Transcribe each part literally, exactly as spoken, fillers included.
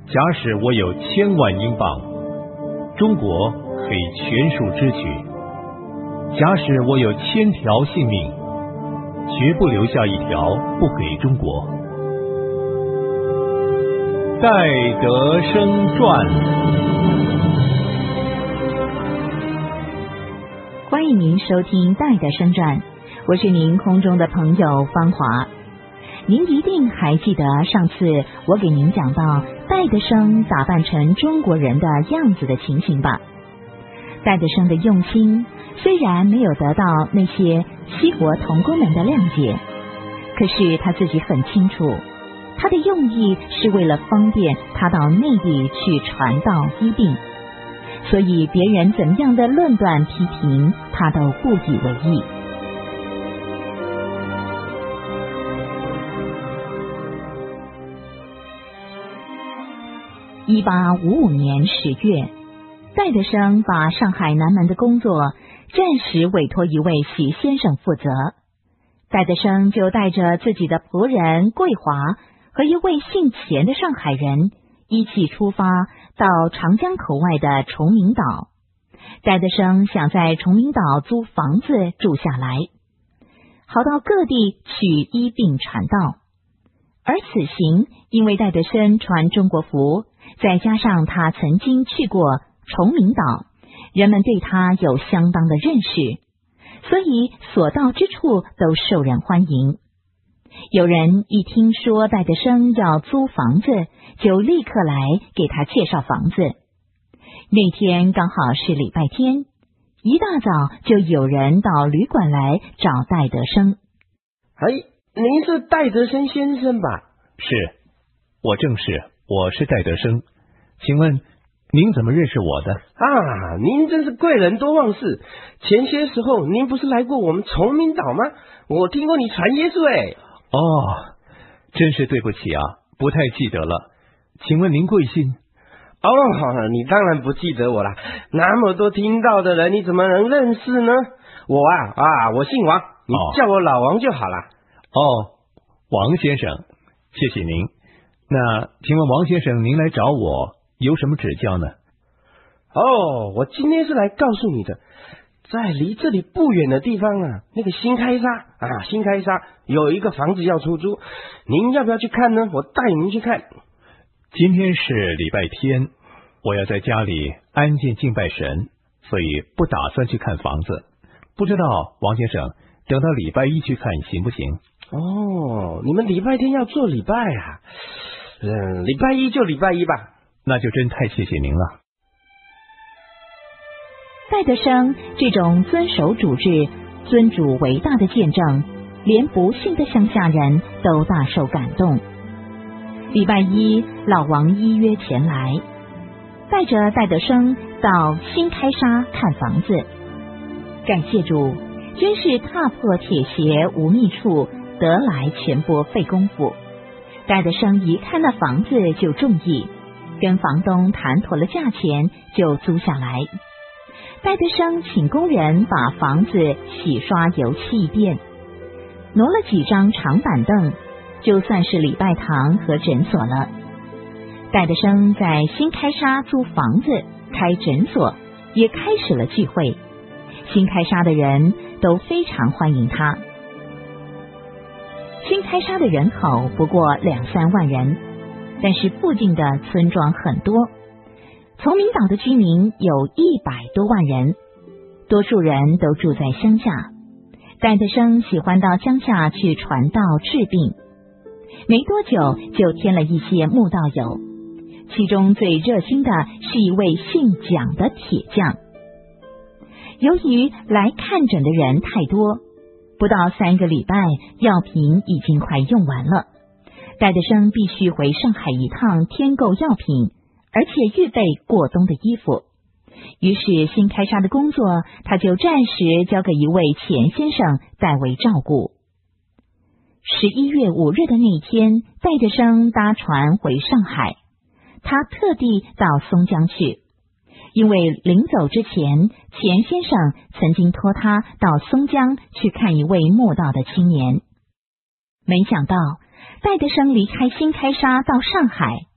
假使我有千万英镑，中国可以全数支取；假使我有千条性命，绝不留下一条不给中国。戴德生传。 欢迎您收听戴德生传，我是您空中的朋友芳华。您一定还记得上次我给您讲到戴德生打扮成中国人的样子的情形吧？戴德生的用心虽然没有得到那些西国同工们的谅解，可是他自己很清楚，他的用意是为了方便他到内地去传道医病，所以别人怎么样的论断批评，他都不以为意。一八五五年十月，戴德生把上海南门的工作暂时委托一位许先生负责，戴德生就带着自己的仆人桂华和一位姓钱的上海人一起出发到长江口外的崇明岛。戴德生想在崇明岛租房子住下来，好到各地去医病传道。而此行因为戴德生穿中国服，再加上他曾经去过崇明岛，人们对他有相当的认识，所以所到之处都受人欢迎。有人一听说戴德生要租房子，就立刻来给他介绍房子。那天刚好是礼拜天，一大早就有人到旅馆来找戴德生。 哎，您是戴德生先生吧？ 是，我正是，我是戴德生。请问您怎么认识我的？ 啊，您真是贵人多忘事。前些时候您不是来过我们崇明岛吗？我听过你传耶稣哎。 哦，真是对不起啊，不太记得了。请问您贵姓？ 哦，你当然不记得我啦，那么多听到的人，你怎么能认识呢？我啊啊，我姓王，你叫我老王就好了。 哦，王先生，谢谢您。那请问王先生，您来找我有什么指教呢？ 哦，我今天是来告诉你的，在离这里不远的地方啊，那个新开沙啊，新开沙有一个房子要出租，您要不要去看呢？我带您去看。 今天是礼拜天，我要在家里安静敬拜神，所以不打算去看房子。不知道王先生等到礼拜一去看行不行？ 哦，你们礼拜天要做礼拜啊？嗯，礼拜一就礼拜一吧。 那就真太谢谢您了。 戴德生这种遵守主制、尊主为大的见证，连不信的乡下人都大受感动。礼拜一，老王依约前来，带着戴德生到新开沙看房子。感谢主，真是踏破铁鞋无觅处，得来全不费功夫。戴德生一看那房子就中意，跟房东谈妥了价钱，就租下来。戴德生请工人把房子洗刷油漆一遍，挪了几张长板凳，就算是礼拜堂和诊所了。戴德生在新开沙租房子开诊所，也开始了聚会。新开沙的人都非常欢迎他。新开沙的人口不过两三万人，但是附近的村庄很多。崇明岛的居民有一百多万人，多数人都住在乡下。戴德生喜欢到乡下去传道治病，没多久就添了一些慕道友，其中最热心的是一位姓蒋的铁匠。由于来看诊的人太多，不到三个礼拜，药品已经快用完了。戴德生必须回上海一趟添购药品，而且预备过冬的衣服。于是新开沙的工作，他就暂时交给一位钱先生代为照顾。十一月五日的那一天，戴德生搭船回上海，他特地到松江去，因为临走之前，钱先生曾经托他到松江去看一位慕道的青年。没想到戴德生离开新开沙到上海，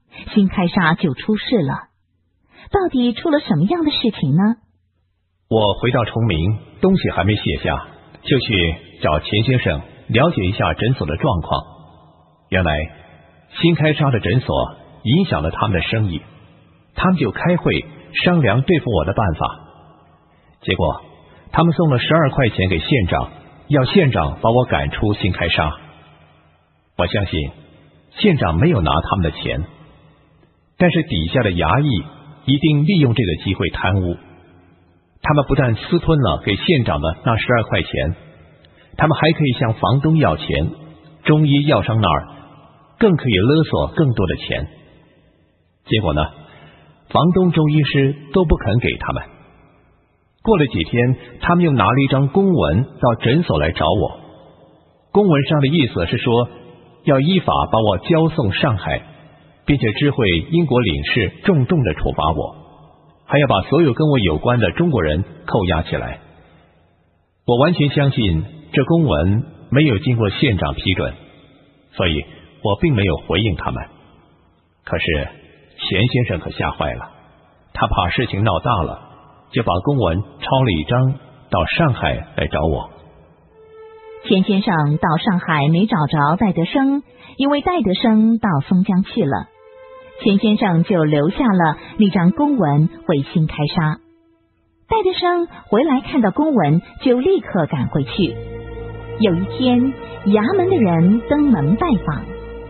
新开沙就出事了。到底出了什么样的事情呢？ 我回到崇明，东西还没卸下，就去找钱先生了解一下诊所的状况。原来新开沙的诊所影响了他们的生意，他们就开会商量对付我的办法。结果他们送了十二块钱给县长，要县长把我赶出新开沙。我相信县长没有拿他们的钱，但是底下的衙役一定利用这个机会贪污。他们不但私吞了给县长的那十二块钱，他们还可以向房东要钱，中医药商那儿更可以勒索更多的钱。结果呢，房东、中医师都不肯给他们。过了几天，他们又拿了一张公文到诊所来找我。公文上的意思是说，要依法把我交送上海，并且知会英国领事重重的处罚我，还要把所有跟我有关的中国人扣押起来。我完全相信这公文没有经过县长批准，所以我并没有回应他们。可是钱先生可吓坏了，他怕事情闹大了，就把公文抄了一张到上海来找我。 钱先生到上海没找着戴德生，因为戴德生到松江去了。钱先生就留下了那张公文回新开沙。戴德生回来看到公文，就立刻赶回去。有一天，衙门的人登门拜访。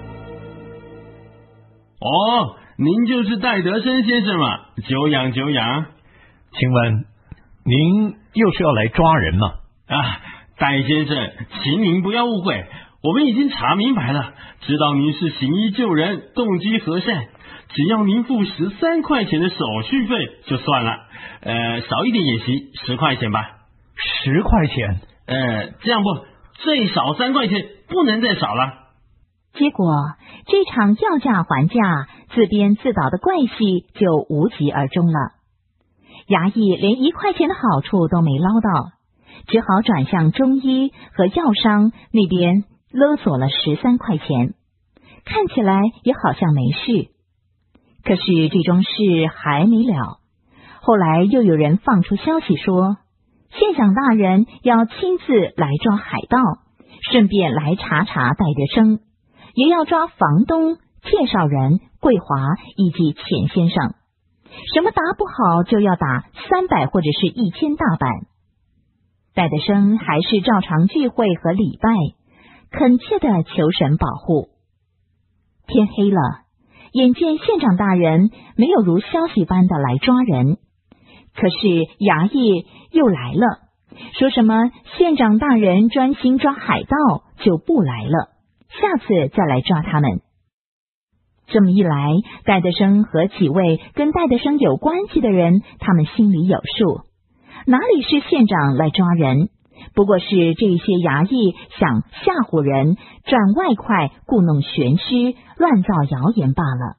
哦，您就是戴德生先生吗？久仰久仰。 请问您又是要来抓人吗？ 啊，戴先生，请您不要误会，我们已经查明白了，知道您是行医救人，动机和善，只要您付十三块钱的手续费就算了，呃，少一点也行，十块钱吧。 十块钱？ 呃，这样不，最少三块钱，不能再少了。 结果这场要价还价、自编自导的怪戏就无疾而终了。衙役连一块钱的好处都没捞到，只好转向中医和药商那边勒索了十三块钱，看起来也好像没事。可是这桩事还没了，后来又有人放出消息说，县长大人要亲自来抓海盗，顺便来查查戴德生，也要抓房东、介绍人桂华以及钱先生，什么打不好就要打三百或者是一千大板。戴德生还是照常聚会和礼拜，恳切的求神保护。天黑了，眼见县长大人没有如消息般的来抓人，可是衙役又来了，说什么县长大人专心抓海盗就不来了，下次再来抓他们。这么一来，戴德生和几位跟戴德生有关系的人，他们心里有数，哪里是县长来抓人，不过是这些衙役想吓唬人，赚外快，故弄玄虚，乱造谣言罢了。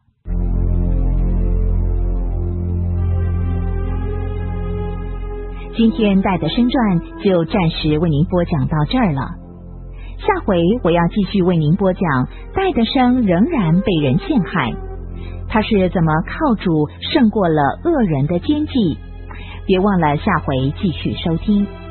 今天戴德生传就暂时为您播讲到这儿了，下回我要继续为您播讲戴德生仍然被人陷害，他是怎么靠主胜过了恶人的奸计。别忘了下回继续收听。